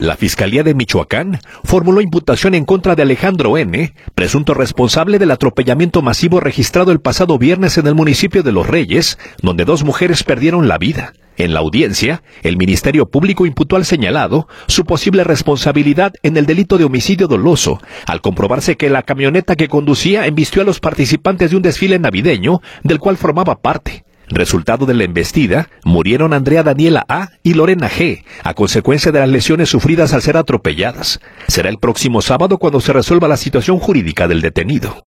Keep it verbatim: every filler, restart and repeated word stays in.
La Fiscalía de Michoacán formuló imputación en contra de Alejandro N., presunto responsable del atropellamiento masivo registrado el pasado viernes en el municipio de Los Reyes, donde dos mujeres perdieron la vida. En la audiencia, el Ministerio Público imputó al señalado su posible responsabilidad en el delito de homicidio doloso, al comprobarse que la camioneta que conducía embistió a los participantes de un desfile navideño, del cual formaba parte. Resultado de la embestida, murieron Andrea Daniela A. y Lorena G., a consecuencia de las lesiones sufridas al ser atropelladas. Será el próximo sábado cuando se resuelva la situación jurídica del detenido.